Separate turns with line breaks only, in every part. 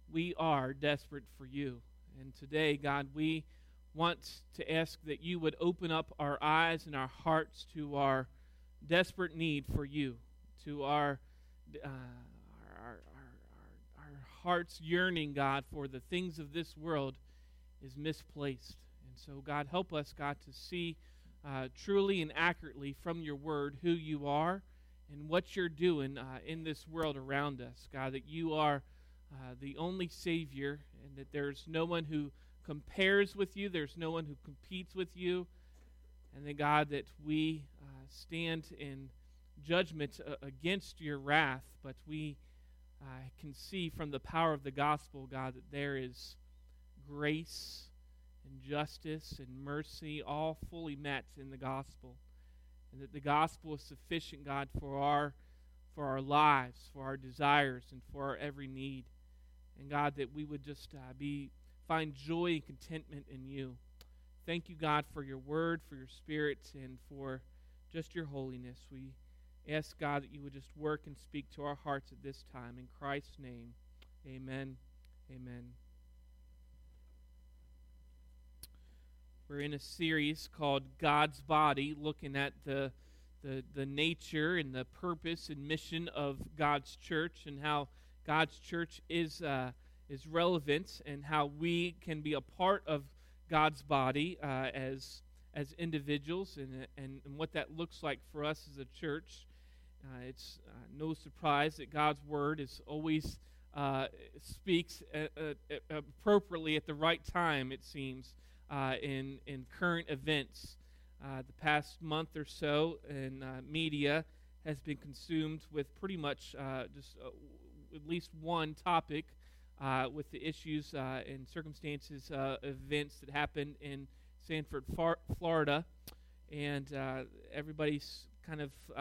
we are desperate for you. And today, God, we want to ask that you would open up our eyes and our hearts to our desperate need for you, to our hearts yearning, God, for the things of this world is misplaced. And so, God, help us, God, to see truly and accurately from your word who you are and what you're doing in this world around us. God, that you are the only Savior, and that there's no one who compares with you, there's no one who competes with you, and then, God, that we stand in judgment against your wrath, but we can see from the power of the gospel, God, that there is grace and justice and mercy all fully met in the gospel, and that the gospel is sufficient, God, for our lives, for our desires, and for our every need. And God, that we would just find joy and contentment in you. Thank you, God, for your word, for your spirit, and for just your holiness. We ask, God, that you would just work and speak to our hearts at this time. In Christ's name, amen. Amen. We're in a series called God's Body, looking at the nature and the purpose and mission of God's church, and how God's church is relevant, and how we can be a part of God's body as individuals, and what that looks like for us as a church. It's no surprise that God's word is always speaks appropriately at the right time, it seems, in current events. The past month or so in media has been consumed with pretty much just at least one topic with the issues and circumstances, events that happened in Sanford, Florida, and everybody's kind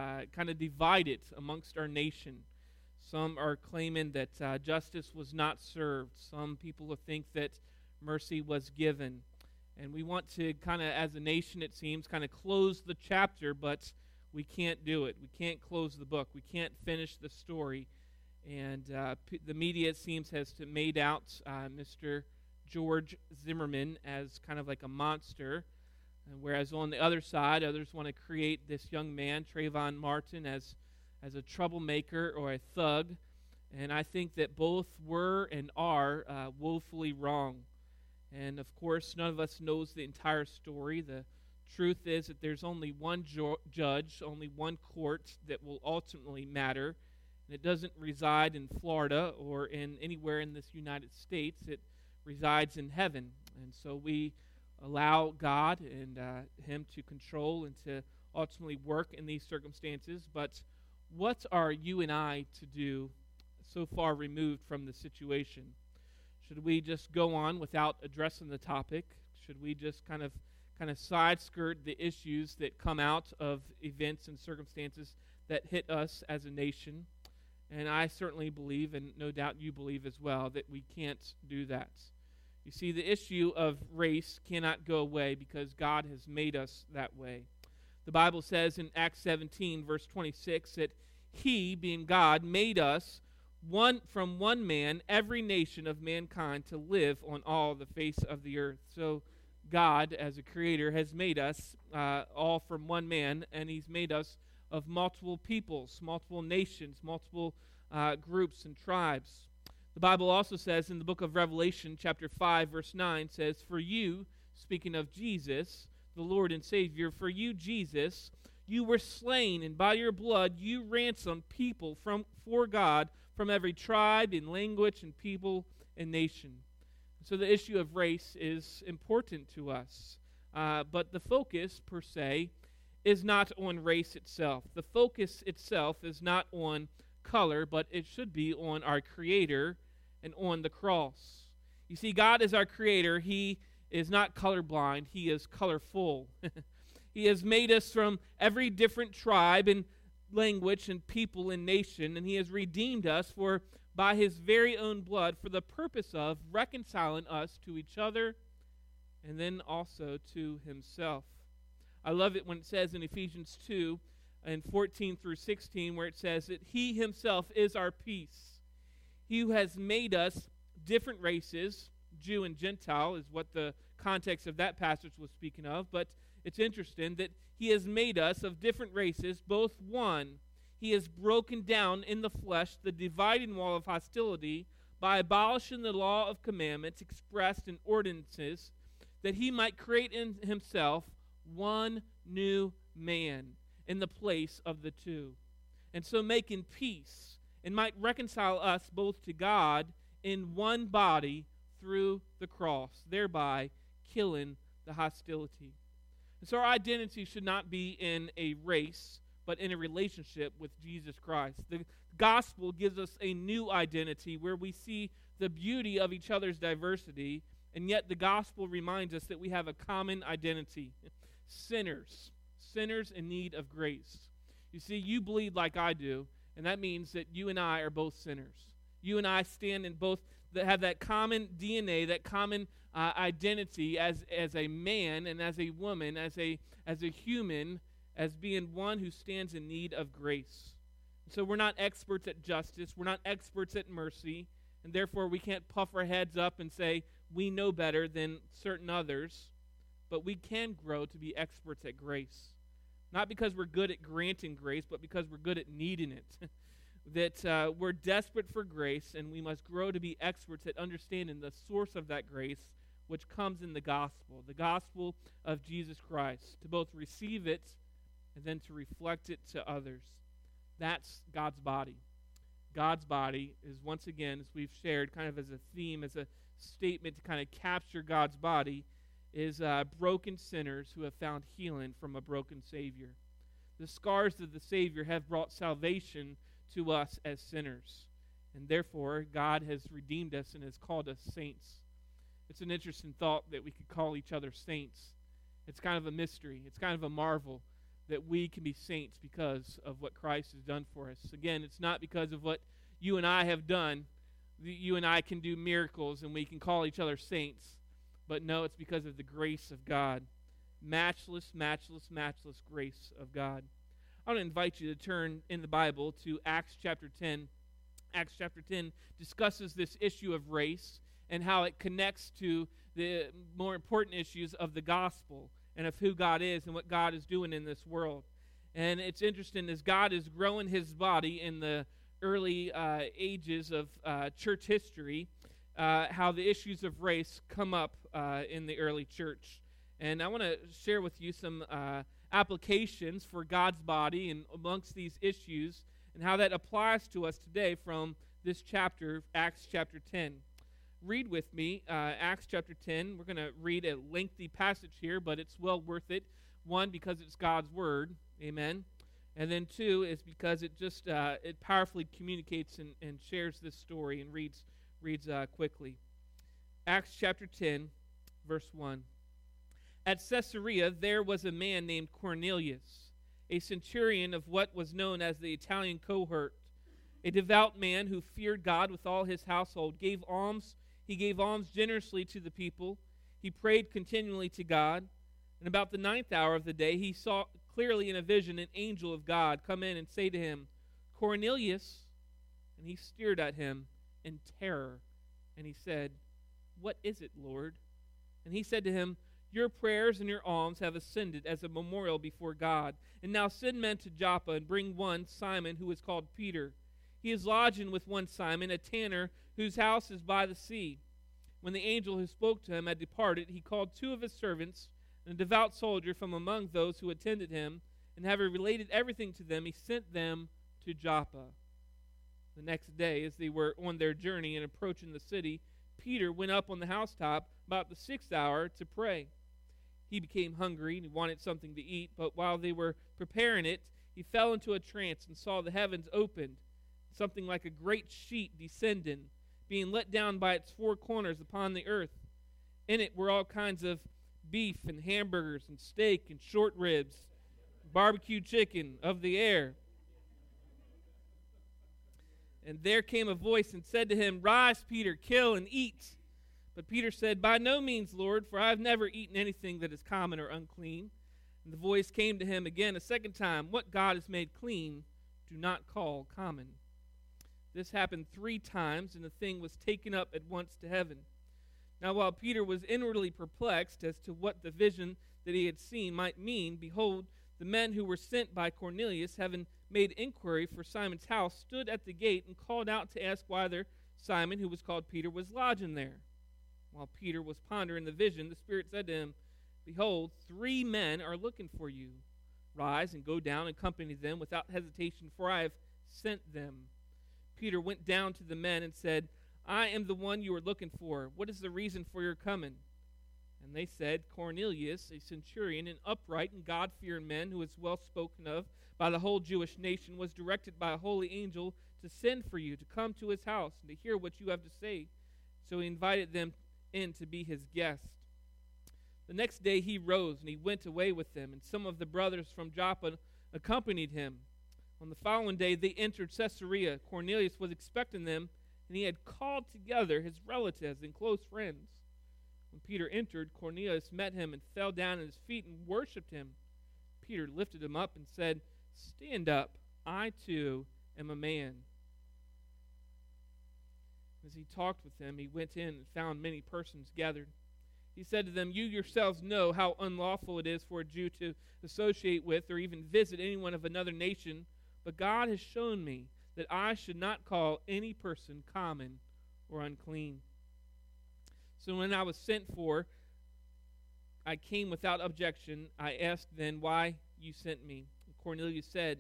of divided amongst our nation. Some are claiming that justice was not served. Some people think that mercy was given. And we want to kind of, as a nation, it seems, kind of close the chapter, but we can't do it. We can't close the book. We can't finish the story. And the media, it seems, has made out Mr. George Zimmerman as kind of like a monster, whereas on the other side, others want to create this young man, Trayvon Martin, as a troublemaker or a thug. And I think that both were and are woefully wrong. And, of course, none of us knows the entire story. The truth is that there's only one judge, only one court that will ultimately matter. And it doesn't reside in Florida or in anywhere in this United States. It resides in heaven. And so we allow God and Him to control and to ultimately work in these circumstances. But what are you and I to do so far removed from the situation? Should we just go on without addressing the topic? Should we just kind of side skirt the issues that come out of events and circumstances that hit us as a nation? And I certainly believe, and no doubt you believe as well, that we can't do that. You see, the issue of race cannot go away because God has made us that way. The Bible says in Acts 17, verse 26, that He, being God, made us from one man, every nation of mankind, to live on all the face of the earth. So God, as a creator, has made us all from one man, and He's made us of multiple peoples, multiple nations, multiple groups and tribes. The Bible also says in the book of Revelation, chapter 5, verse 9, says, "For you," speaking of Jesus, the Lord and Savior, "for you, Jesus, you were slain, and by your blood you ransomed people for God from every tribe and language and people and nation." So the issue of race is important to us. But the focus, per se, is not on race itself. The focus itself is not on color, but it should be on our Creator and on the cross. You see, God is our Creator. He is not colorblind. He is colorful. He has made us from every different tribe and language and people and nation, and He has redeemed us by His very own blood for the purpose of reconciling us to each other and then also to Himself. I love it when it says in Ephesians 2 and 14 through 16, where it says that He Himself is our peace. He who has made us different races, Jew and Gentile is what the context of that passage was speaking of, but it's interesting that he has made us of different races, both one. He has broken down in the flesh the dividing wall of hostility by abolishing the law of commandments expressed in ordinances, that he might create in himself one new man in the place of the two, and so making peace, and might reconcile us both to God in one body through the cross, thereby killing the hostility. And so our identity should not be in a race, but in a relationship with Jesus Christ. The gospel gives us a new identity where we see the beauty of each other's diversity, and yet the gospel reminds us that we have a common identity. Sinners in need of grace. You see, you bleed like I do, and that means that you and I are both sinners. You and I stand in both, that have that common DNA, that common identity as a man and as a woman, as a human, as being one who stands in need of grace. So we're not experts at justice, we're not experts at mercy, and therefore we can't puff our heads up and say we know better than certain others, but we can grow to be experts at grace. Not because we're good at granting grace, but because we're good at needing it. That we're desperate for grace, and we must grow to be experts at understanding the source of that grace, which comes in the gospel of Jesus Christ, to both receive it and then to reflect it to others. That's God's body. God's body is, once again, as we've shared, kind of as a theme, as a statement to kind of capture God's body, is broken sinners who have found healing from a broken Savior. The scars of the Savior have brought salvation to us as sinners, and therefore God has redeemed us and has called us saints. It's an interesting thought that we could call each other saints. It's kind of a mystery. It's kind of a marvel that we can be saints because of what Christ has done for us. Again, it's not because of what you and I have done. You and I can do miracles and we can call each other saints. But no, it's because of the grace of God. Matchless grace of God. I want to invite you to turn in the Bible to Acts chapter 10. Acts chapter 10 discusses this issue of race and how it connects to the more important issues of the gospel and of who God is and what God is doing in this world. And it's interesting, as God is growing his body in the early ages of church history, how the issues of race come up in the early church. And I want to share with you some applications for God's body and amongst these issues and how that applies to us today from this chapter, Acts chapter 10. Read with me Acts chapter 10. We're going to read a lengthy passage here, but it's well worth it. One, because it's God's word. Amen. And then two, is because it just it powerfully communicates and shares this story and reads quickly. Acts chapter 10, verse 1. At Caesarea there was a man named Cornelius, a centurion of what was known as the Italian cohort, a devout man who feared God with all his household. He gave alms generously to the people. He prayed continually to God. And about the 9th hour of the day he saw clearly in a vision an angel of God come in and say to him, "Cornelius." And he stared at him in terror. And he said, "What is it, Lord?" And he said to him, "Your prayers and your alms have ascended as a memorial before God. And now send men to Joppa and bring one, Simon, who is called Peter. He is lodging with one Simon, a tanner, whose house is by the sea." When the angel who spoke to him had departed, he called 2 of his servants and a devout soldier from among those who attended him, and having related everything to them, he sent them to Joppa. The next day, as they were on their journey and approaching the city, Peter went up on the housetop about the 6th hour to pray. He became hungry and he wanted something to eat, but while they were preparing it, he fell into a trance and saw the heavens opened, something like a great sheet descending, being let down by its 4 corners upon the earth. In it were all kinds of beef and hamburgers and steak and short ribs, barbecue chicken of the air. And there came a voice and said to him, "Rise, Peter, kill and eat." But Peter said, "By no means, Lord, for I have never eaten anything that is common or unclean." And the voice came to him again a second time, "What God has made clean, do not call common." This happened 3 times, and the thing was taken up at once to heaven. Now while Peter was inwardly perplexed as to what the vision that he had seen might mean, behold, the men who were sent by Cornelius, having made inquiry for Simon's house, stood at the gate and called out to ask whether Simon, who was called Peter, was lodging there. While Peter was pondering the vision, the Spirit said to him, Behold, 3 men are looking for you. Rise and go down and accompany them without hesitation, for I have sent them. Peter went down to the men and said, I am the one you are looking for. What is the reason for your coming? And they said, Cornelius, a centurion, an upright and God-fearing man who is well spoken of by the whole Jewish nation, was directed by a holy angel to send for you, to come to his house and to hear what you have to say. So he invited them in to be his guest. The next day he rose and he went away with them, and some of the brothers from Joppa accompanied him. On the following day they entered Caesarea. Cornelius was expecting them, and he had called together his relatives and close friends. When Peter entered, Cornelius met him and fell down at his feet and worshipped him. Peter lifted him up and said, Stand up, I too am a man. As he talked with them, he went in and found many persons gathered. He said to them, You yourselves know how unlawful it is for a Jew to associate with or even visit anyone of another nation, but God has shown me that I should not call any person common or unclean. So when I was sent for, I came without objection. I asked then why you sent me. And Cornelius said,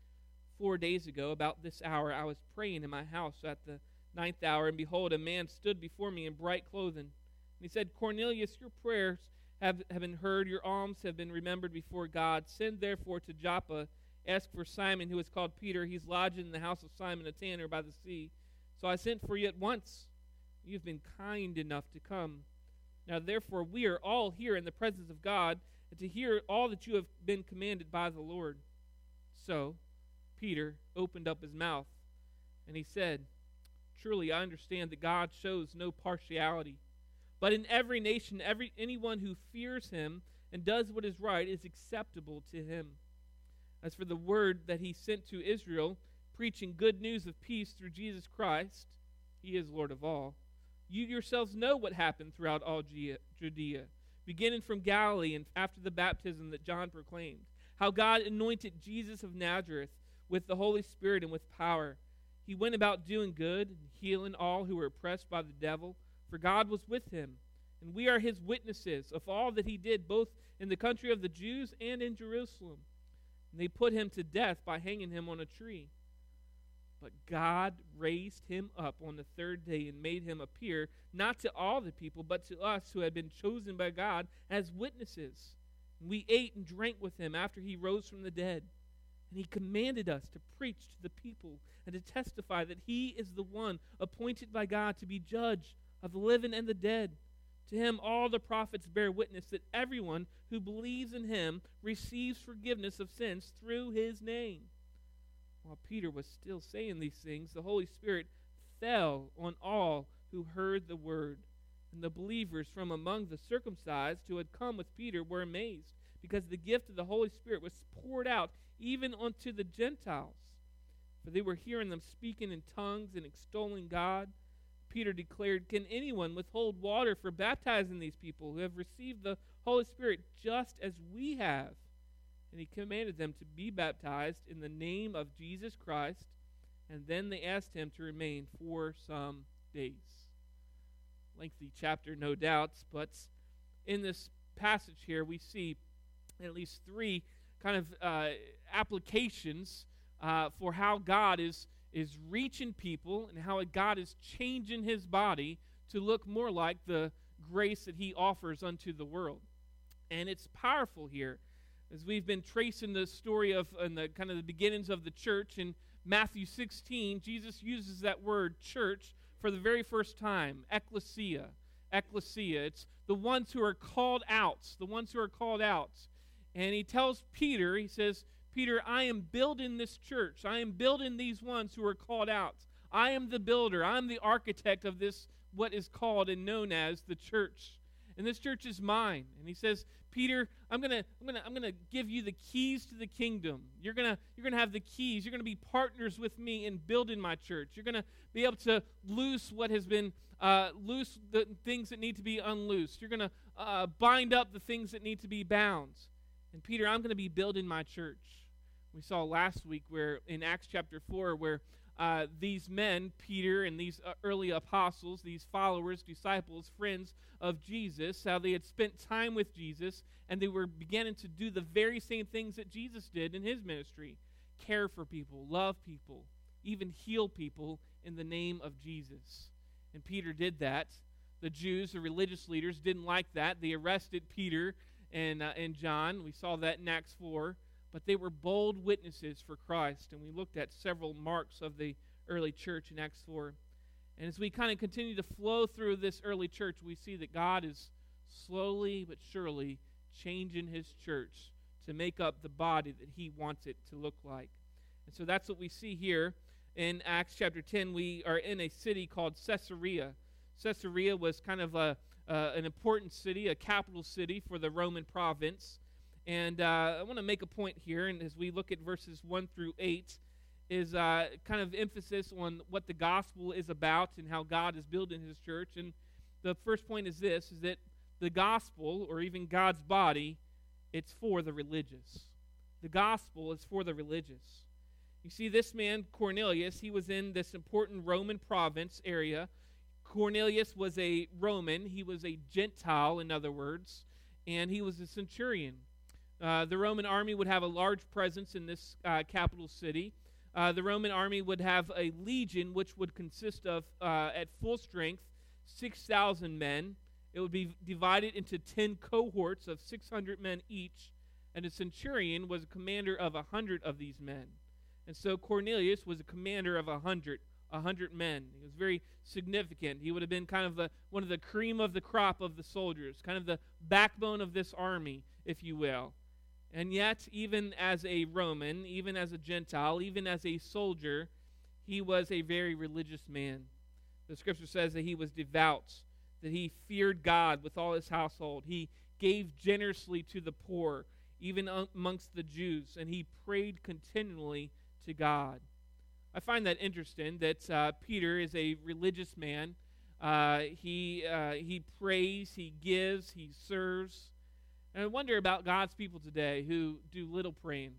4 days ago, about this hour, I was praying in my house at the 9th hour, and behold, a man stood before me in bright clothing. And he said, Cornelius, your prayers have been heard, your alms have been remembered before God. Send therefore to Joppa, ask for Simon, who is called Peter. He's lodging in the house of Simon a tanner by the sea. So I sent for you at once. You've been kind enough to come. Now therefore we are all here in the presence of God, and to hear all that you have been commanded by the Lord. So Peter opened up his mouth, and he said, Truly I understand that God shows no partiality, but in every nation, anyone who fears him and does what is right is acceptable to him. As for the word that he sent to Israel, preaching good news of peace through Jesus Christ, he is Lord of all. You yourselves know what happened throughout all Judea, beginning from Galilee and after the baptism that John proclaimed, how God anointed Jesus of Nazareth with the Holy Spirit and with power. He went about doing good and healing all who were oppressed by the devil, for God was with him. And we are his witnesses of all that he did, both in the country of the Jews and in Jerusalem. And they put him to death by hanging him on a tree. But God raised him up on the 3rd day and made him appear, not to all the people, but to us who had been chosen by God as witnesses. And we ate and drank with him after he rose from the dead. And he commanded us to preach to the people and to testify that he is the one appointed by God to be judge of the living and the dead. To him all the prophets bear witness that everyone who believes in him receives forgiveness of sins through his name. While Peter was still saying these things, the Holy Spirit fell on all who heard the word. And the believers from among the circumcised who had come with Peter were amazed, because the gift of the Holy Spirit was poured out even onto the Gentiles. For they were hearing them speaking in tongues and extolling God. Peter declared, Can anyone withhold water for baptizing these people who have received the Holy Spirit just as we have? And he commanded them to be baptized in the name of Jesus Christ, and then they asked him to remain for some days. Lengthy chapter, no doubts, but in this passage here we see at least 3 kind of applications for how God is reaching people and how God is changing his body to look more like the grace that he offers unto the world. And it's powerful here. As we've been tracing the story of and the kind of the beginnings of the church in Matthew 16, Jesus uses that word church for the very first time, ecclesia. Ecclesia. It's the ones who are called out, the ones who are called out. And he tells Peter, he says, Peter, I am building this church. I am building these ones who are called out. I am the builder. I'm the architect of this, what is called and known as the church. and this church is mine. And he says, Peter, I'm gonna give you the keys to the kingdom. You're gonna have the keys. You're gonna be partners with me in building my church. You're gonna be able to loose what has been loose, the things that need to be unloosed. You're gonna bind up the things that need to be bound. And Peter, I'm gonna be building my church. We saw last week where in Acts chapter 4 where these men, Peter and these early apostles, these followers, disciples, friends of Jesus, how they had spent time with Jesus, and they were beginning to do the very same things that Jesus did in his ministry. Care for people, love people, even heal people in the name of Jesus. And Peter did that. The Jews, the religious leaders, didn't like that. They arrested Peter and John. We saw that in Acts 4. But they were bold witnesses for Christ, and we looked at several marks of the early church in Acts 4. And as we kind of continue to flow through this early church, we see that God is slowly but surely changing his church to make up the body that he wants it to look like. And so that's what we see here in Acts chapter 10. We are in a city called Caesarea. Caesarea was kind of an important city, a capital city for the Roman province. And I want to make a point here, and as we look at verses 1 through 8, is kind of emphasis on what the gospel is about and how God is building his church. And the first point is this, is that the gospel, or even God's body, it's for the religious. The gospel is for the religious. You see, this man, Cornelius, he was in this important Roman province area. Cornelius was a Roman. He was a Gentile, in other words, and he was a centurion. The Roman army would have a large presence in this capital city. The Roman army would have a legion which would consist of, at full strength, 6,000 men. It would be divided into 10 cohorts of 600 men each, and a centurion was a commander of 100 of these men. And so Cornelius was a commander of 100 men. He was very significant. He would have been kind of one of the cream of the crop of the soldiers, kind of the backbone of this army, if you will. And yet, even as a Roman, even as a Gentile, even as a soldier, he was a very religious man. The scripture says that he was devout, that he feared God with all his household. He gave generously to the poor, even amongst the Jews, and he prayed continually to God. I find that interesting that Peter is a religious man. He prays, he gives, he serves. And I wonder about God's people today who do little praying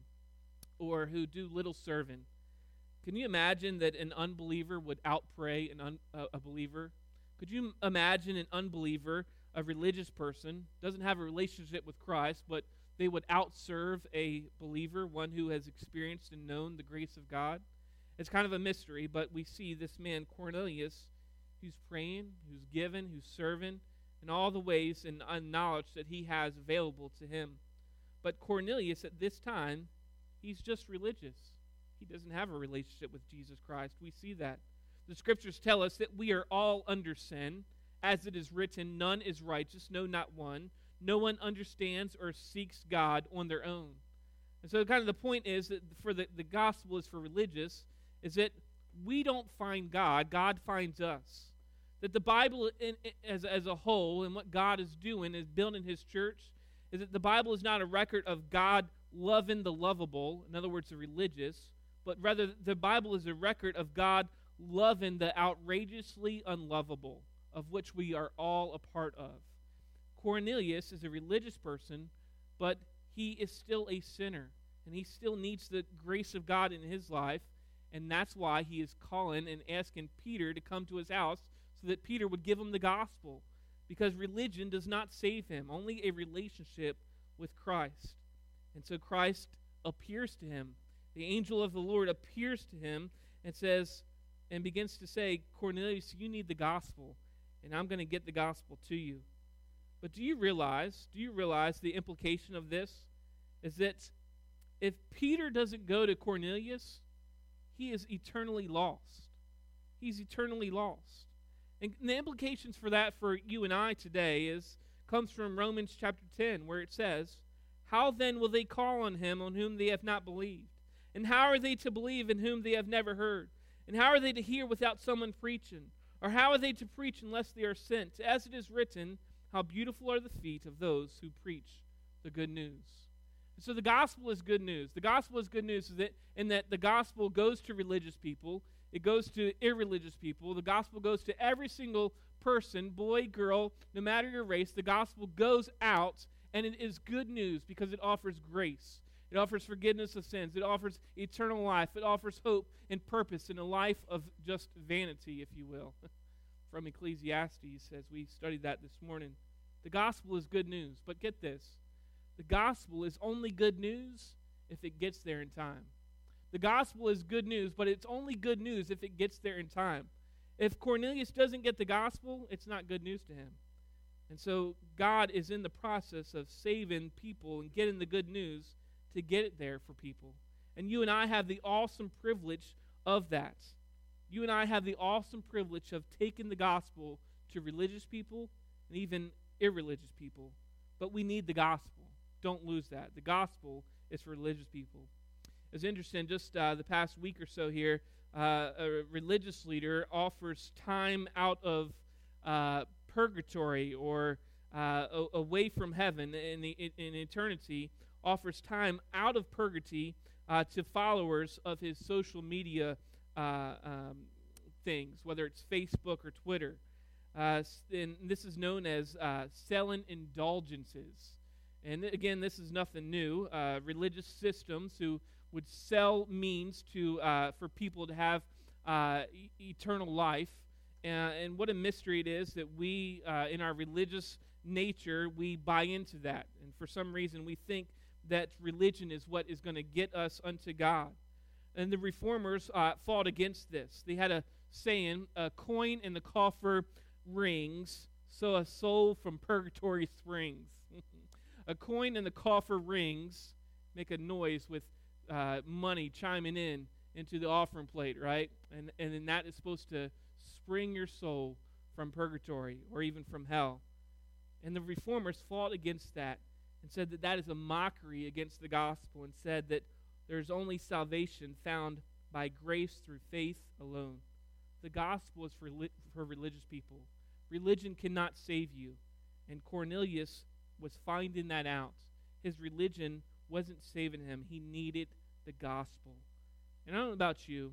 or who do little serving. Can you imagine that an unbeliever would outpray a believer? Could you imagine an unbeliever, a religious person, doesn't have a relationship with Christ, but they would outserve a believer, one who has experienced and known the grace of God? It's kind of a mystery, but we see this man, Cornelius, who's praying, who's giving, who's serving, in all the ways and knowledge that he has available to him. But Cornelius, at this time, he's just religious. He doesn't have a relationship with Jesus Christ. We see that. The scriptures tell us that we are all under sin. As it is written, none is righteous, no, not one. No one understands or seeks God on their own. And so kind of the point is that for the gospel is for religious, is that we don't find God, God finds us. That the Bible as a whole and what God is doing is building his church, is that the Bible is not a record of God loving the lovable, in other words, the religious, but rather the Bible is a record of God loving the outrageously unlovable, of which we are all a part of. Cornelius is a religious person, but he is still a sinner, and he still needs the grace of God in his life, and that's why he is calling and asking Peter to come to his house so that Peter would give him the gospel, because religion does not save him, only a relationship with Christ. And so Christ appears to him. The angel of the Lord appears to him and says, and begins to say, Cornelius, you need the gospel, and I'm going to get the gospel to you. But do you realize the implication of this is that if Peter doesn't go to Cornelius, he is eternally lost. He's eternally lost. And the implications for that for you and I today comes from Romans chapter 10, where it says, how then will they call on him on whom they have not believed? And how are they to believe in whom they have never heard? And how are they to hear without someone preaching? Or how are they to preach unless they are sent? As it is written, how beautiful are the feet of those who preach the good news. And so the gospel is good news. The gospel is good news in that the gospel goes to religious people. It goes to irreligious people. The gospel goes to every single person, boy, girl, no matter your race. The gospel goes out, and it is good news because it offers grace. It offers forgiveness of sins. It offers eternal life. It offers hope and purpose in a life of just vanity, if you will. From Ecclesiastes, as we studied that this morning. The gospel is good news. But get this. The gospel is only good news if it gets there in time. The gospel is good news, but it's only good news if it gets there in time. If Cornelius doesn't get the gospel, it's not good news to him. And so God is in the process of saving people and getting the good news to get it there for people. And you and I have the awesome privilege of that. You and I have the awesome privilege of taking the gospel to religious people and even irreligious people. But we need the gospel. Don't lose that. The gospel is for religious people. It's interesting, just the past week or so here, a religious leader offers time out of purgatory or away from heaven in eternity, offers time out of purgatory to followers of his social media things, whether it's Facebook or Twitter. And this is known as selling indulgences. And again, this is nothing new. Religious systems who would sell means to for people to have eternal life. And what a mystery it is that we, in our religious nature, we buy into that. And for some reason, we think that religion is what is going to get us unto God. And the reformers fought against this. They had a saying, a coin in the coffer rings, so a soul from purgatory springs. A coin in the coffer rings, make a noise with money chiming into the offering plate, right? And then that is supposed to spring your soul from purgatory or even from hell. And the reformers fought against that and said that that is a mockery against the gospel and said that there's only salvation found by grace through faith alone. The gospel is for religious people. Religion cannot save you. And Cornelius was finding that out. His religion wasn't saving him. He needed the gospel. And I don't know about you.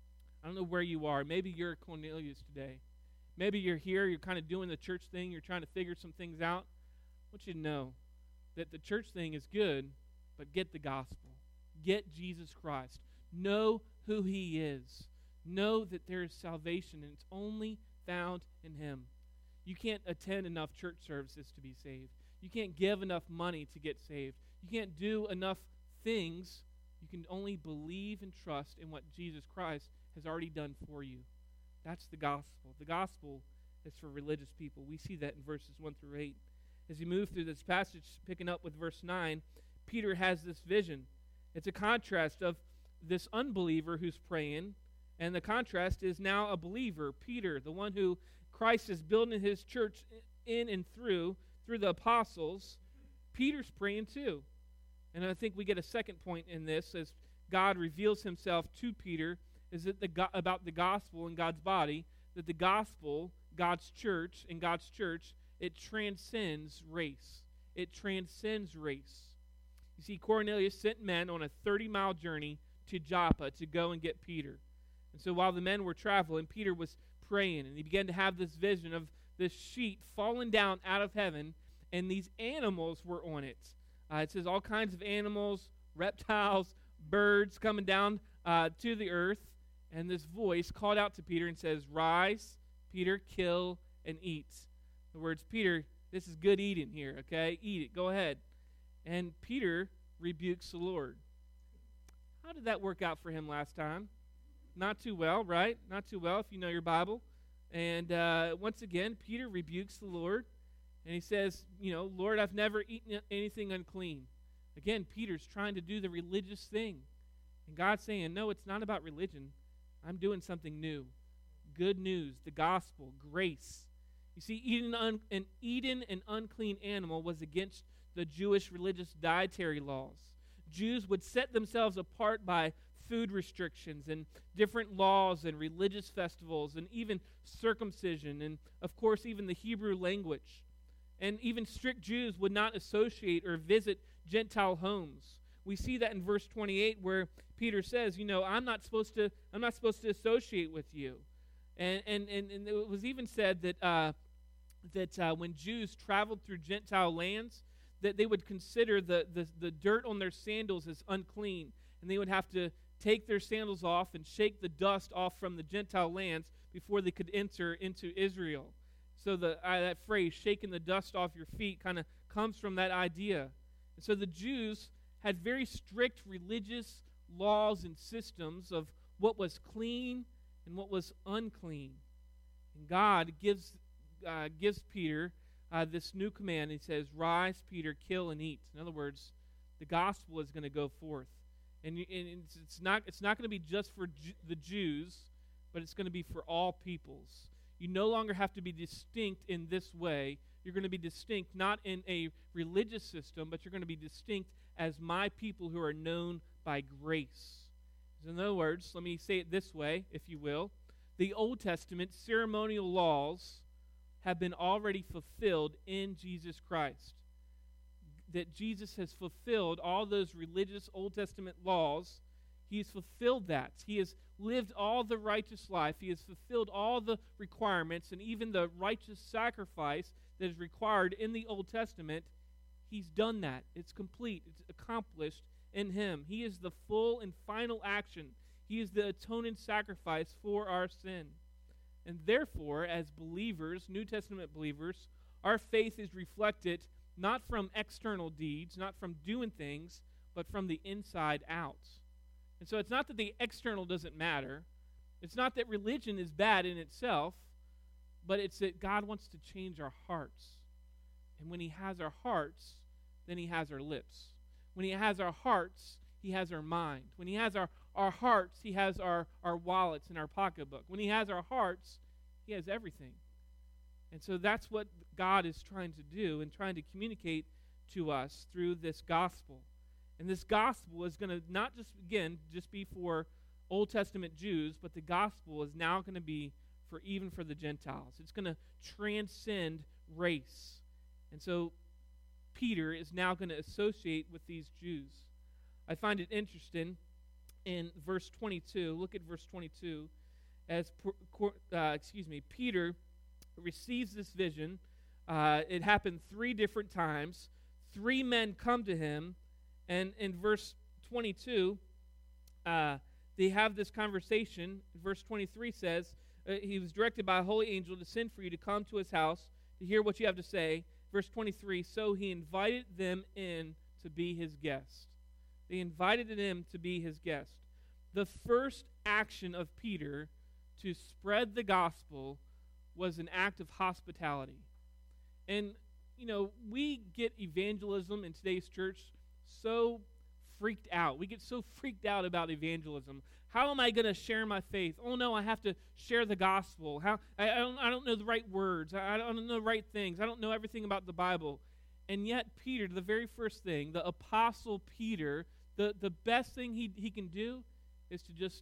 I don't know where you are. Maybe you're Cornelius today. Maybe you're here, you're kind of doing the church thing, you're trying to figure some things out. I want you to know that the church thing is good, but get the gospel. Get Jesus Christ. Know who he is. Know that there is salvation, and it's only found in him. You can't attend enough church services to be saved. You can't give enough money to get saved. You can't do enough things. You can only believe and trust in what Jesus Christ has already done for you. That's the gospel. The gospel is for religious people. We see that in verses 1 through 8. As you move through this passage, picking up with verse 9, Peter has this vision. It's a contrast of this unbeliever who's praying, and the contrast is now a believer, Peter, the one who Christ is building his church in and through the apostles. Peter's praying too. And I think we get a second point in this as God reveals himself to Peter, is that about the gospel and God's body, that the gospel, God's church, and God's church, it transcends race. It transcends race. You see, Cornelius sent men on a 30-mile journey to Joppa to go and get Peter. And so while the men were traveling, Peter was praying, and he began to have this vision of this sheet falling down out of heaven, and these animals were on it. It says all kinds of animals, reptiles, birds coming down to the earth, and this voice called out to Peter and says, "Rise, Peter, kill and eat." In other words, Peter, this is good eating here, okay? Eat it, go ahead. And Peter rebukes the Lord. How did that work out for him last time? Not too well, right? Not too well if you know your Bible. And once again, Peter rebukes the Lord, and he says, Lord, I've never eaten anything unclean. Again, Peter's trying to do the religious thing. And God's saying, no, it's not about religion. I'm doing something new. Good news, the gospel, grace. You see, eating an unclean animal was against the Jewish religious dietary laws. Jews would set themselves apart by food restrictions and different laws and religious festivals and even circumcision and, of course, even the Hebrew language. And even strict Jews would not associate or visit Gentile homes. We see that in verse 28 where Peter says, I'm not supposed to associate with you. And it was even said that when Jews traveled through Gentile lands, that they would consider the dirt on their sandals as unclean, and they would have to take their sandals off and shake the dust off from the Gentile lands before they could enter into Israel. So that phrase, shaking the dust off your feet, kind of comes from that idea. And so the Jews had very strict religious laws and systems of what was clean and what was unclean. And God gives Peter this new command. He says, "Rise, Peter, kill and eat." In other words, the gospel is going to go forth, and it's not going to be just for the Jews, but it's going to be for all peoples. You no longer have to be distinct in this way. You're going to be distinct not in a religious system, but you're going to be distinct as my people who are known by grace. In other words, let me say it this way, if you will. The Old Testament ceremonial laws have been already fulfilled in Jesus Christ. That Jesus has fulfilled all those religious Old Testament laws. He has fulfilled that. He has lived all the righteous life. He has fulfilled all the requirements, and even the righteous sacrifice that is required in the Old Testament. He's done that. It's complete. It's accomplished in Him. He is the full and final action. He is the atoning sacrifice for our sin. And therefore, as believers, New Testament believers, our faith is reflected not from external deeds, not from doing things, but from the inside out. And so it's not that the external doesn't matter. It's not that religion is bad in itself, but it's that God wants to change our hearts. And when He has our hearts, then He has our lips. When He has our hearts, He has our mind. When He has our hearts, He has our wallets and our pocketbook. When He has our hearts, He has everything. And so that's what God is trying to do and trying to communicate to us through this gospel. And this gospel is going to not just be for Old Testament Jews, but the gospel is now going to be even for the Gentiles. It's going to transcend race. And so Peter is now going to associate with these Jews. I find it interesting in verse 22. Look at verse 22. As Peter receives this vision. It happened 3 different times. 3 men come to him, and in verse 22, they have this conversation. Verse 23 says, he was directed by a holy angel to send for you to come to his house to hear what you have to say. Verse 23, so he invited them in to be his guest. They invited him to be his guest. The first action of Peter to spread the gospel was an act of hospitality. And, we get evangelism in today's church so freaked out. We get so freaked out about evangelism. How am I going to share my faith? Oh, no, I have to share the gospel. I don't know the right words. I don't know the right things. I don't know everything about the Bible. And yet Peter, the very first thing, the Apostle Peter, the best thing he can do is to just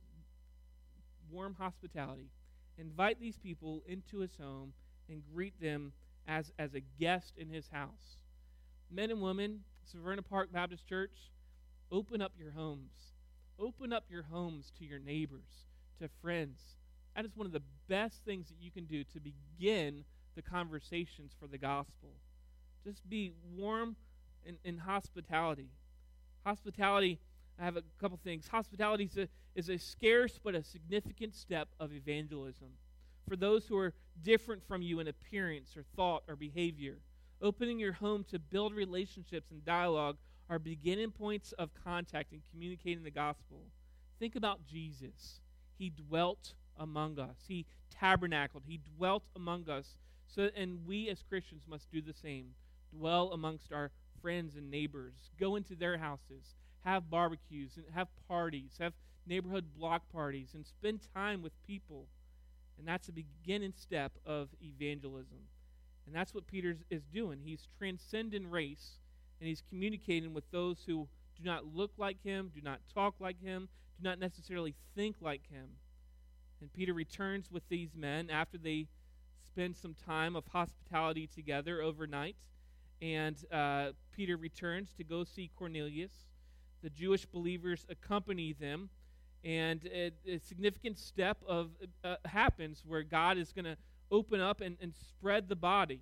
warm hospitality. Invite these people into his home and greet them as a guest in his house. Men and women, Severna Park Baptist Church, open up your homes. Open up your homes to your neighbors, to friends. That is one of the best things that you can do to begin the conversations for the gospel. Just be warm in hospitality. Hospitality, I have a couple things. Hospitality is a scarce but a significant step of evangelism. For those who are different from you in appearance or thought or behavior, opening your home to build relationships and dialogue are beginning points of contact in communicating the gospel. Think about Jesus. He dwelt among us. He tabernacled. He dwelt among us. And we as Christians must do the same. Dwell amongst our friends and neighbors. Go into their houses. Have barbecues and have parties. Have neighborhood block parties and spend time with people. And that's a beginning step of evangelism. And that's what Peter is doing. He's transcending race, and he's communicating with those who do not look like him, do not talk like him, do not necessarily think like him. And Peter returns with these men after they spend some time of hospitality together overnight. And Peter returns to go see Cornelius. The Jewish believers accompany them. And a significant step happens where God is going to open up and spread the body.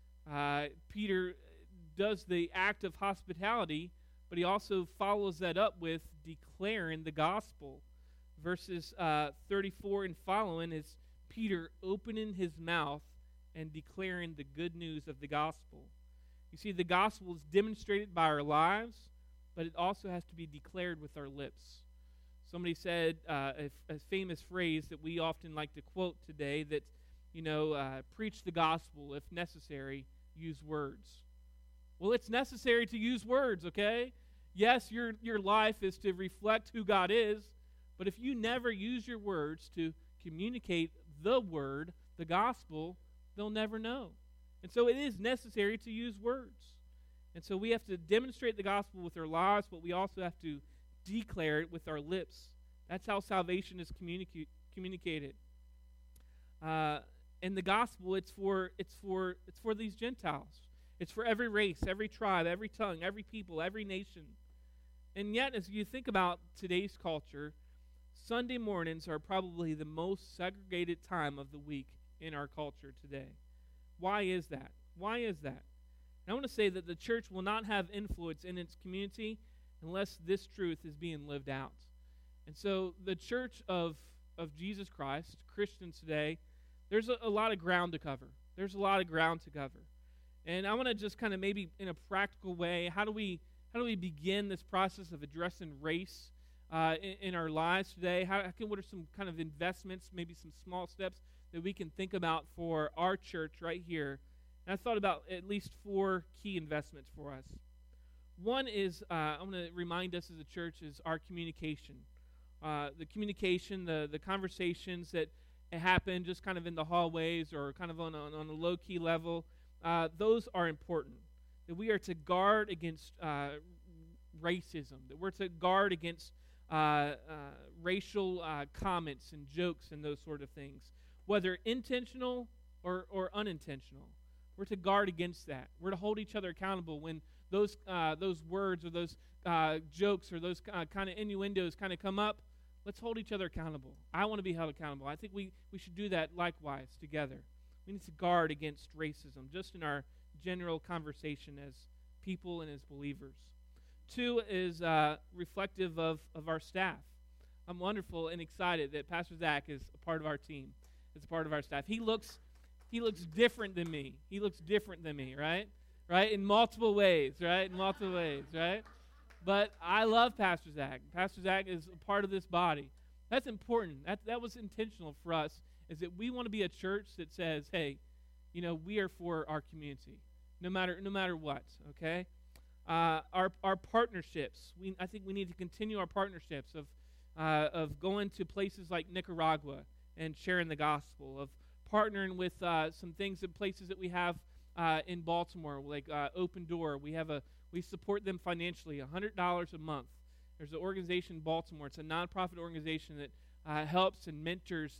Peter does the act of hospitality, but he also follows that up with declaring the gospel. Verses 34 and following is Peter opening his mouth and declaring the good news of the gospel. You see, the gospel is demonstrated by our lives, but it also has to be declared with our lips. Somebody said a famous phrase that we often like to quote today that, preach the gospel, if necessary, use words. Well, it's necessary to use words, okay? Yes, your life is to reflect who God is, but if you never use your words to communicate the word, the gospel, they'll never know. And so it is necessary to use words. And so we have to demonstrate the gospel with our lives, but we also have to declare it with our lips. That's how salvation is communicated. And the gospel, it's for these Gentiles. It's for every race, every tribe, every tongue, every people, every nation. And yet, as you think about today's culture, Sunday mornings are probably the most segregated time of the week in our culture today. Why is that? Why is that? And I want to say that the church will not have influence in its community unless this truth is being lived out. And so the church of Jesus Christ, Christians today, there's a lot of ground to cover. There's a lot of ground to cover. And I want to just kind of maybe in a practical way, how do we begin this process of addressing race in our lives today? What are some kind of investments, maybe some small steps that we can think about for our church right here? And I thought about at least 4 key investments for us. One is, I want to remind us as a church, is our communication. The communication, the conversations that happen just kind of in the hallways or kind of on a low-key level, those are important. That we are to guard against racism, that we're to guard against racial comments and jokes and those sort of things, whether intentional or unintentional. We're to guard against that. We're to hold each other accountable when those words or those jokes or those kind of innuendos kind of come up. Let's hold each other accountable. I want to be held accountable. I think we should do that likewise together. We need to guard against racism just in our general conversation as people and as believers. 2 is reflective of our staff. I'm wonderful and excited that Pastor Zach is a part of our team, is a part of our staff. He looks different than me. He looks different than me, right? Right? In multiple ways, right? In multiple ways, right? But I love Pastor Zach. Pastor Zach is a part of this body. That's important. That was intentional for us, is that we want to be a church that says, hey, we are for our community, no matter what, okay? Our partnerships. I think we need to continue our partnerships of going to places like Nicaragua and sharing the gospel, of partnering with some things and places that we have in Baltimore, like Open Door. We support them financially, $100 a month. There's an organization in Baltimore. It's a nonprofit organization that helps and mentors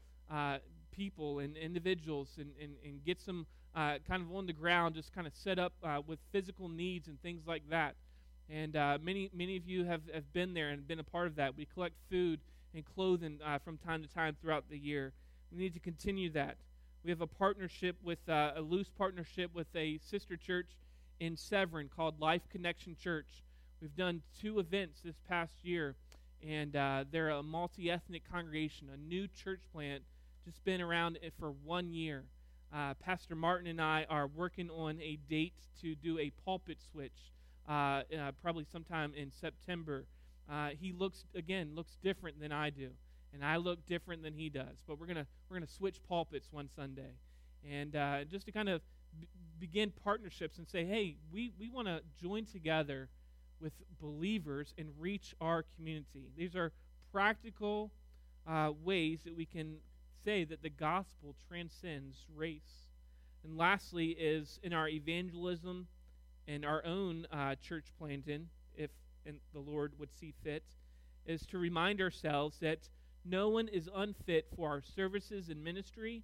people and individuals and gets them kind of on the ground, just kind of set up with physical needs and things like that. And many of you have been there and been a part of that. We collect food and clothing from time to time throughout the year. We need to continue that. We have a partnership with a loose partnership with a sister church in Severn called Life Connection Church. We've done 2 events this past year, and they're a multi-ethnic congregation, a new church plant, just been around for 1 year. Pastor Martin and I are working on a date to do a pulpit switch, probably sometime in September. He looks different than I do, and I look different than he does. But we're gonna switch pulpits one Sunday, and just to kind of begin partnerships and say, hey, we want to join together with believers and reach our community. These are practical ways that we can say that the gospel transcends race. And lastly is in our evangelism and our own church planting, if the Lord would see fit, is to remind ourselves that no one is unfit for our services in ministry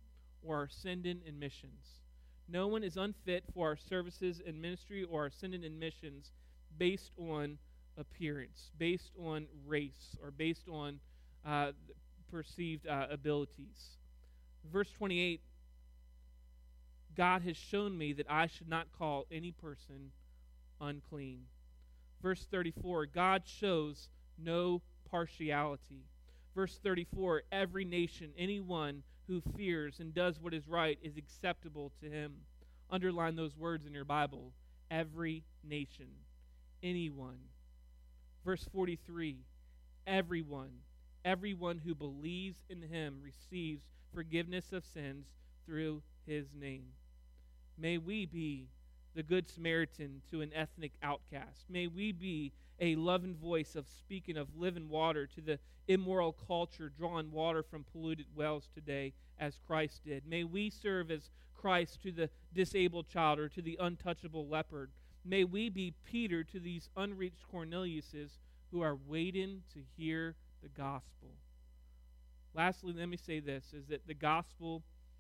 or are sending in missions. No one is unfit for our services in ministry or our sending in missions based on appearance, based on race, or based on perceived abilities. Verse 28, God has shown me that I should not call any person unclean. Verse 34, God shows no partiality. Verse 34, every nation, anyone who fears and does what is right is acceptable to him. Underline those words in your Bible. Every nation, anyone. Verse 43, everyone who believes in him receives forgiveness of sins through his name. May we be the Good Samaritan to an ethnic outcast. May we be a loving voice of speaking of living water to the immoral culture drawing water from polluted wells today as Christ did. May we serve as Christ to the disabled child or to the untouchable leopard. May we be Peter to these unreached Corneliuses who are waiting to hear the gospel. Lastly, let me say this, is that the gospel,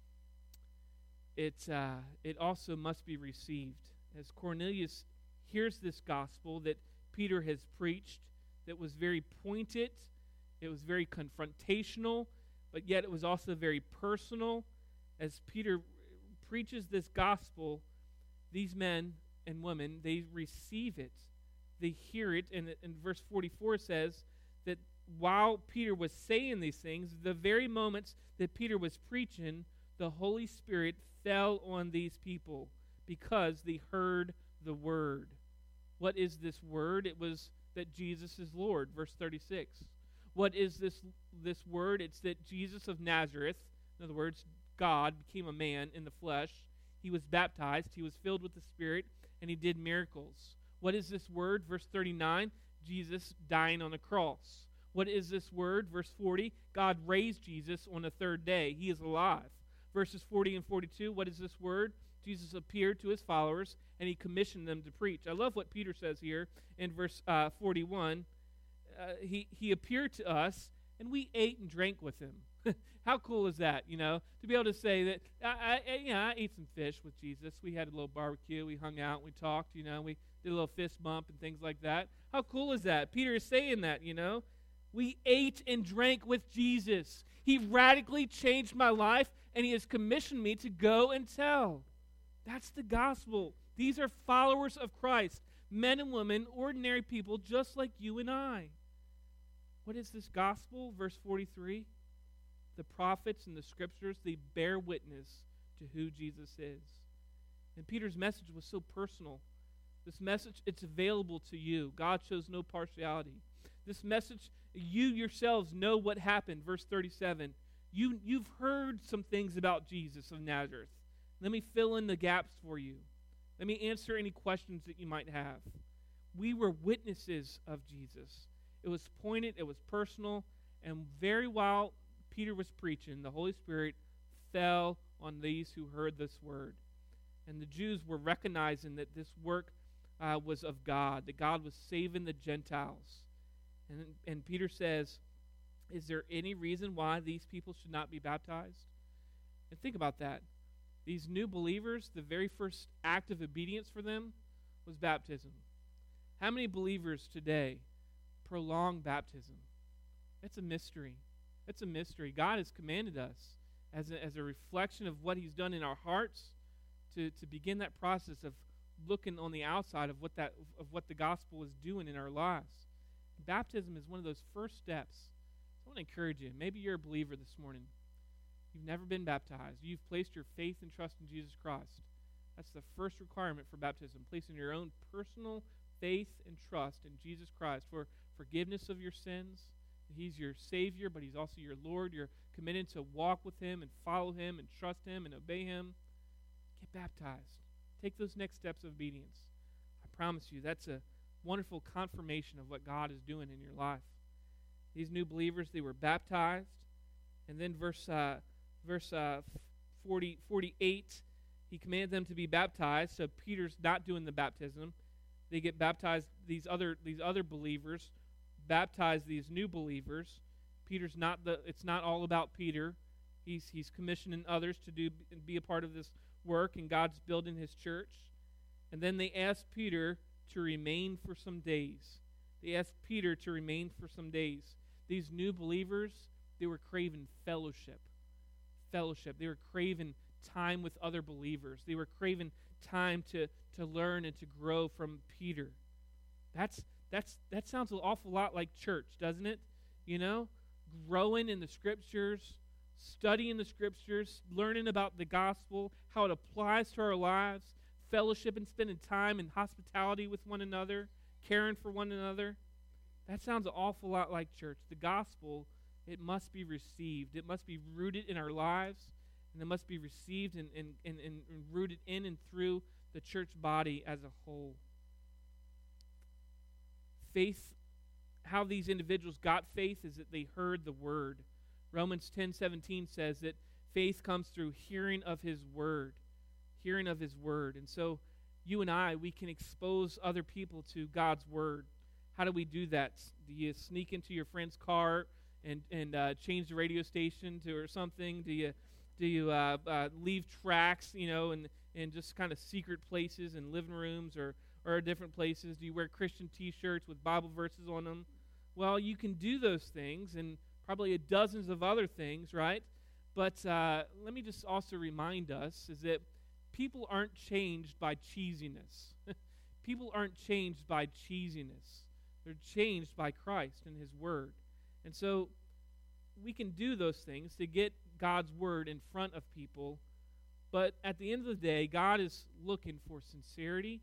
it also must be received. As Cornelius hears this gospel that Peter has preached, that was very pointed, it was very confrontational, but yet it was also very personal. As Peter preaches this gospel, these men and women, they receive it. They hear it, and verse 44 says that while Peter was saying these things, the very moments that Peter was preaching, the Holy Spirit fell on these people because they heard the word. What is this word? It was that Jesus is Lord, verse 36. What is this word? It's that Jesus of Nazareth, in other words, God became a man in the flesh. He was baptized, he was filled with the Spirit, and he did miracles. What is this word? Verse 39, Jesus dying on a cross. What is this word? Verse 40, God raised Jesus on the third day. He is alive. Verses 40 and 42, what is this word? Jesus appeared to his followers, and he commissioned them to preach. I love what Peter says here in verse 41. He appeared to us, and we ate and drank with him. How cool is that, to be able to say that, I ate some fish with Jesus. We had a little barbecue. We hung out. We talked, we did a little fist bump and things like that. How cool is that? Peter is saying that, We ate and drank with Jesus. He radically changed my life, and he has commissioned me to go and tell. That's the gospel. These are followers of Christ, men and women, ordinary people just like you and I. What is this gospel? Verse 43. The prophets and the scriptures, they bear witness to who Jesus is. And Peter's message was so personal. This message, it's available to you. God shows no partiality. This message, you yourselves know what happened. Verse 37. You've heard some things about Jesus of Nazareth. Let me fill in the gaps for you. Let me answer any questions that you might have. We were witnesses of Jesus. It was pointed, it was personal, and very while Peter was preaching, the Holy Spirit fell on these who heard this word. And the Jews were recognizing that this work was of God, that God was saving the Gentiles. And Peter says, is there any reason why these people should not be baptized? And think about that. These new believers, the very first act of obedience for them was baptism. How many believers today prolong baptism? It's a mystery. It's a mystery. God has commanded us as a reflection of what he's done in our hearts to begin that process of looking on the outside of what the gospel is doing in our lives. Baptism is one of those first steps. I want to encourage you. Maybe you're a believer this morning. You've never been baptized. You've placed your faith and trust in Jesus Christ. That's the first requirement for baptism, placing your own personal faith and trust in Jesus Christ for forgiveness of your sins. He's your Savior, but he's also your Lord. You're committed to walk with him and follow him and trust him and obey him. Get baptized. Take those next steps of obedience. I promise you, that's a wonderful confirmation of what God is doing in your life. These new believers, they were baptized. And then verse 48, he commanded them to be baptized. So Peter's not doing the baptism. They get baptized. These other believers baptize these new believers. It's not all about Peter. He's commissioning others to be a part of this work, and God's building his church. And then they asked Peter to remain for some days. They asked Peter to remain for some days. These new believers, they were craving fellowship. Fellowship. They were craving time with other believers. They were craving time to learn and to grow from Peter. That sounds an awful lot like church, doesn't it? You know, growing in the Scriptures, studying the Scriptures, learning about the gospel, how it applies to our lives, fellowship and spending time in hospitality with one another, caring for one another. That sounds an awful lot like church. The gospel, it must be received. It must be rooted in our lives, and it must be received and rooted in and through the church body as a whole. Faith, how these individuals got faith is that they heard the word. Romans 10:17 says that faith comes through hearing of his word. Hearing of his word. And so you and I, we can expose other people to God's word. How do we do that? Do you sneak into your friend's car and change the radio station to or something? Do you leave tracts, in just kind of secret places in living rooms or different places? Do you wear Christian T-shirts with Bible verses on them? Well, you can do those things and probably dozens of other things, right? But let me just also remind us is that people aren't changed by cheesiness. People aren't changed by cheesiness. They're changed by Christ and his word. And so we can do those things to get God's word in front of people. But at the end of the day, God is looking for sincerity.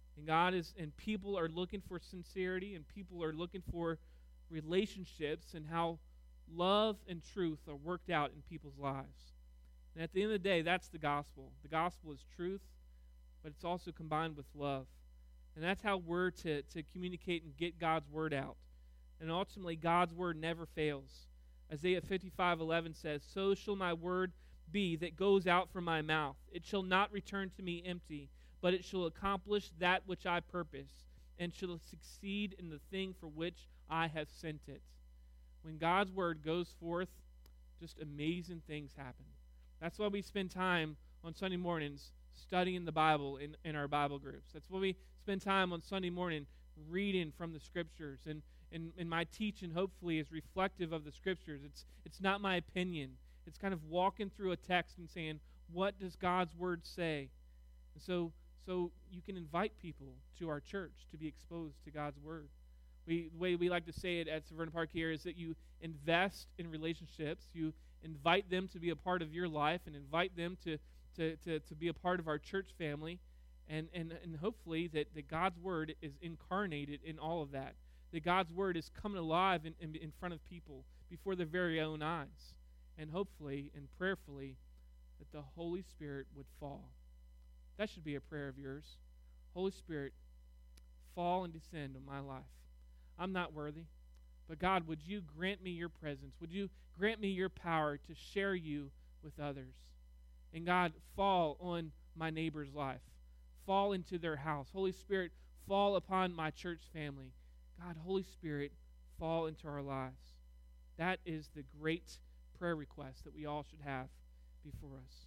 And people are looking for sincerity, and people are looking for relationships and how love and truth are worked out in people's lives. And at the end of the day, that's the gospel. The gospel is truth, but it's also combined with love. And that's how we're to communicate and get God's word out. And ultimately, God's word never fails. Isaiah 55:11 says, "So shall my word be that goes out from my mouth. It shall not return to me empty, but it shall accomplish that which I purpose, and shall succeed in the thing for which I have sent it." When God's word goes forth, just amazing things happen. That's why we spend time on Sunday mornings studying the Bible in our Bible groups. That's why we spend time on Sunday morning reading from the Scriptures. And my teaching, hopefully, is reflective of the Scriptures. It's not my opinion. It's kind of walking through a text and saying, what does God's word say? And so you can invite people to our church to be exposed to God's word. The way we like to say it at Severna Park here is that you invest in relationships. You invite them to be a part of your life and invite them to be a part of our church family. And hopefully that God's word is incarnated in all of that. That God's word is coming alive in front of people before their very own eyes. And hopefully and prayerfully that the Holy Spirit would fall. That should be a prayer of yours. Holy Spirit, fall and descend on my life. I'm not worthy, but God, would you grant me your presence? Would you grant me your power to share you with others? And God, fall on my neighbor's life. Fall into their house. Holy Spirit, fall upon my church family. God, Holy Spirit, fall into our lives. That is the great prayer request that we all should have before us.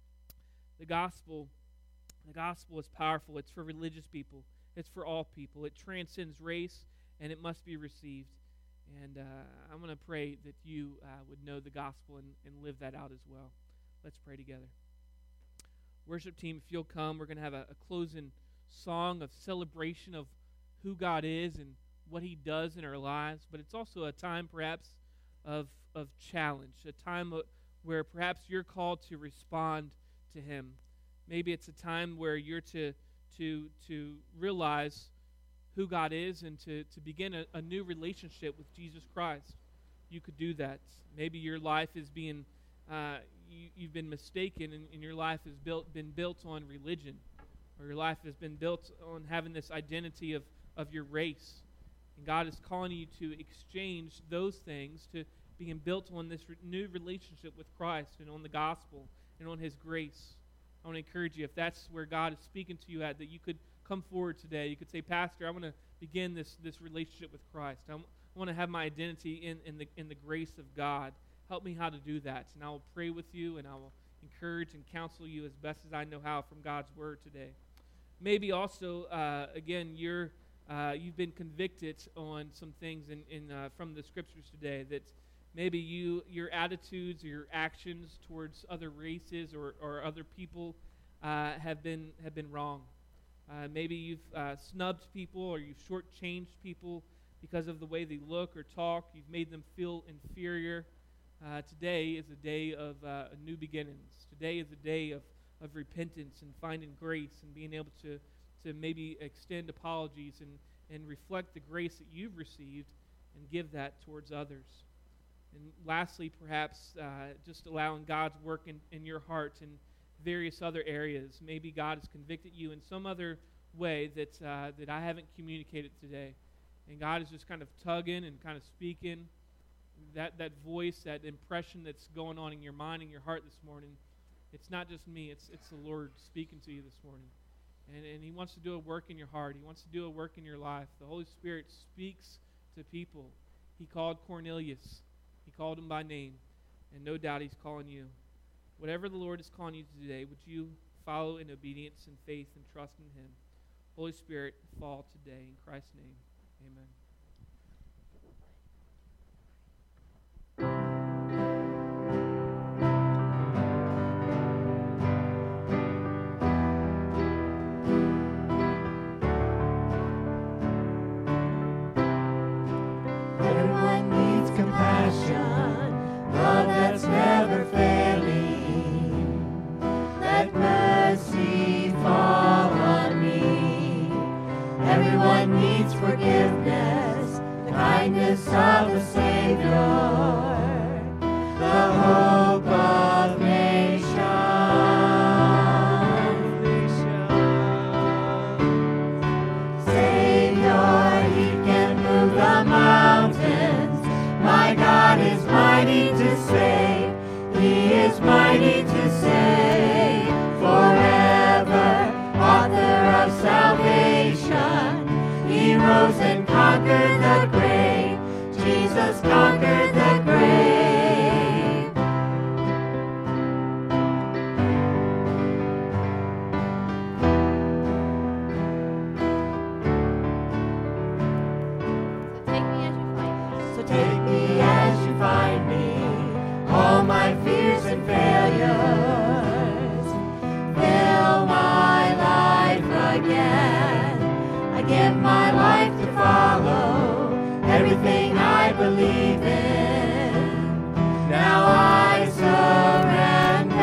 The gospel is powerful. It's for religious people. It's for all people. It transcends race, and it must be received. And I'm going to pray that you would know the gospel and live that out as well. Let's pray together. Worship team, if you'll come, we're going to have a closing song of celebration of who God is and what he does in our lives. But it's also a time perhaps of challenge, a time where perhaps you're called to respond to him. Maybe it's a time where you're to realize who God is and to begin a new relationship with Jesus Christ. You could do that. Maybe your life is being, you've been mistaken and your life has been built on religion, or your life has been built on having this identity of your race. And God is calling you to exchange those things to being built on this new relationship with Christ and on the gospel and on his grace. I want to encourage you, if that's where God is speaking to you at, that you could come forward today. You could say, Pastor, I want to begin this relationship with Christ. I want to have my identity in the grace of God. help me how to do that. And I will pray with you, and I will encourage and counsel you as best as I know how from God's word today. Maybe also, again, you've been convicted on some things from the scriptures today, that maybe your attitudes or your actions towards other races or other people have been wrong. Maybe you've snubbed people, or you've shortchanged people because of the way they look or talk. You've made them feel inferior. Today is a day of new beginnings. Today is a day of repentance and finding grace and being able to maybe extend apologies and reflect the grace that you've received and give that towards others. And lastly, perhaps just allowing God's work in your heart and various other areas. Maybe God has convicted you in some other way that I haven't communicated today. And God is just kind of tugging and kind of speaking. That voice, that impression that's going on in your mind and your heart this morning, it's not just me, it's the Lord speaking to you this morning. And He wants to do a work in your heart. He wants to do a work in your life. The Holy Spirit speaks to people. He called Cornelius. He called him by name. And no doubt He's calling you. Whatever the Lord is calling you to today, would you follow in obedience and faith and trust in Him? Holy Spirit, fall today in Christ's name. Amen.
Everyone needs compassion, love that's never failing. Let mercy fall on me. Everyone needs forgiveness, the kindness of the Savior, the hope of nations. Savior, He can move the mountains. My God is mighty to save. He is mighty to save forever. Author of salvation, He rose and conquered the grave. Jesus conquered the grave. So take me as you find me, all my fears and failures. Fill my life again. I give my life to follow everything I believe in. Now I surrender.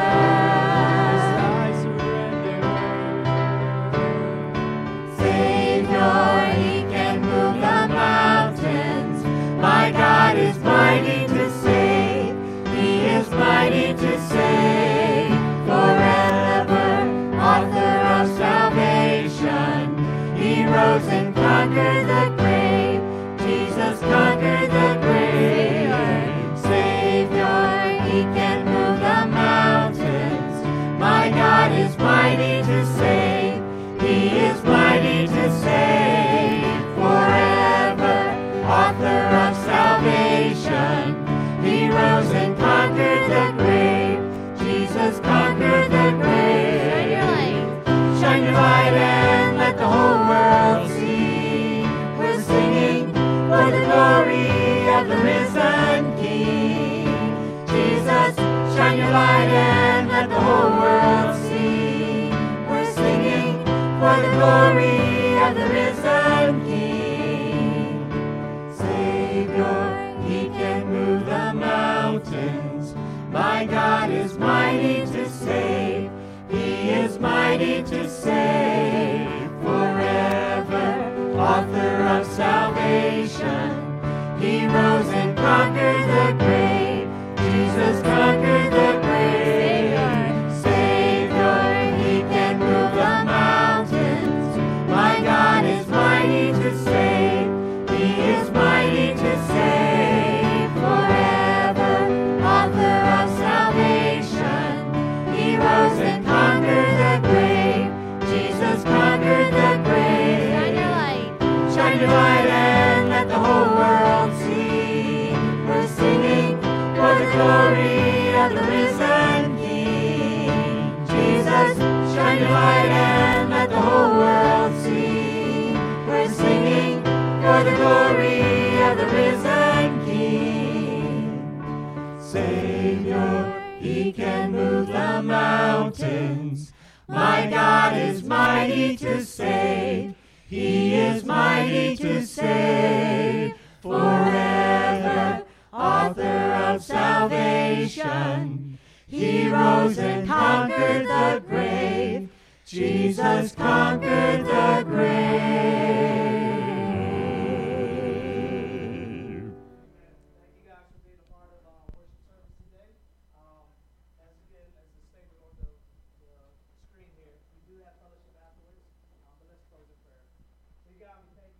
Savior, He can move the mountains. My God is mighty to save. He is mighty to save forever. Author of salvation, He rose and conquered the grave. Jesus conquered the grave. Savior, He can move the mountains. My God is mighty to save. He is mighty to save forever. Author of salvation, He rose and conquered the grave. Jesus conquered the grave. Shine your light and let the whole world see. We're singing for the glory of the risen King. Jesus, shine your light and let the whole world see. We're singing for the glory of the risen King. Savior, He can move the mountains. My God is mighty to save. He is mighty to save forever. Author of salvation, He rose and conquered the grave. Jesus conquered the grave. Savior, He can move the mountains. My God is mighty to save. He is mighty to save forever. Author of salvation, He rose and conquered the grave. He can move the mountains. My God is mighty to save. He is mighty to save forever. Author of salvation. He rose and conquered the grave. Jesus conquered the grave.
Screen here. We do have fellowship afterwards, but let's close in prayer. So God, we thank you.